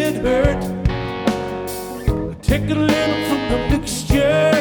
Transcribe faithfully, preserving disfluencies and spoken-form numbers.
it hurt. Take a little from the mixture.